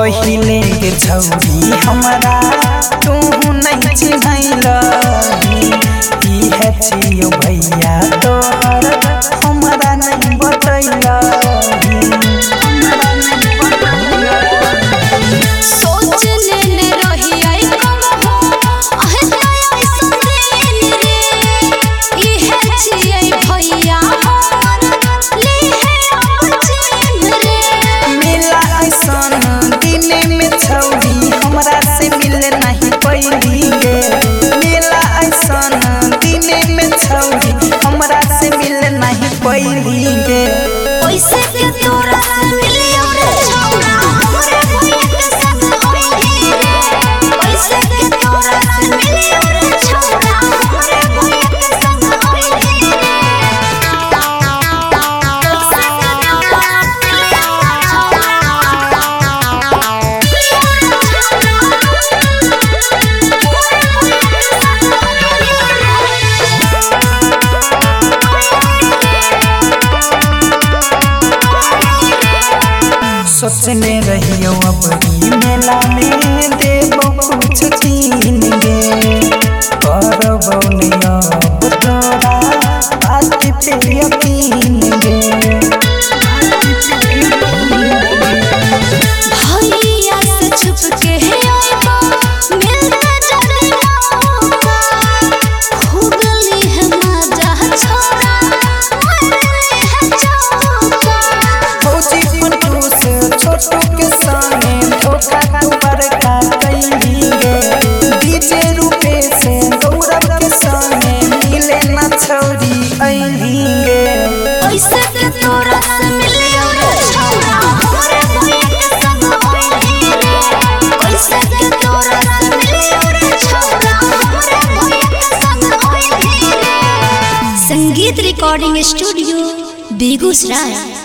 पहिले के छौरी हमरा तू नहीं चिन्हैलही इहे छियो भैया तोहर हमरा नहीं बतैलही सोच लेने रही आई कब हो अहताई सुंदरी रे इहे छियै भैया हमर लीहे अब चिन्ह रे मिला ऐसन दिने में छौरी हमरा से मिले नहीं पैली गे मिला ऐसन दिने में छौरी हमरा से मिले नहीं पैली गे पैसे के तोरा से मिलियो रे छौरा हमरे भैया के संग होई रे पैसे के तोरा से मिलियो रे छौरा हमरे भैया के संग होई रे सोचने रहियो अब ई मेला में देबो कुछ कीन गे करबो नहीं अब तोरा बात पे यकीन गे भैया से छुप के आइबा मिलता जल्दी मौका खूब ली है मजा छोड़ा मरली है चौका फौजी फंटूस छोटू के संगे धोखा तू बड़का कैली गे डीजे रूपे से गौरव के संगे मिले ना छौरी ऐली गे पैसे के तोरा से मिलियो रे छौरा हमरे भैया के संग होई रे पैसे के तोरा से मिलियो रे छौरा हमरे भैया के संग होई रे संगीत रिकॉर्डिंग स्टूडियो बेगूसराय।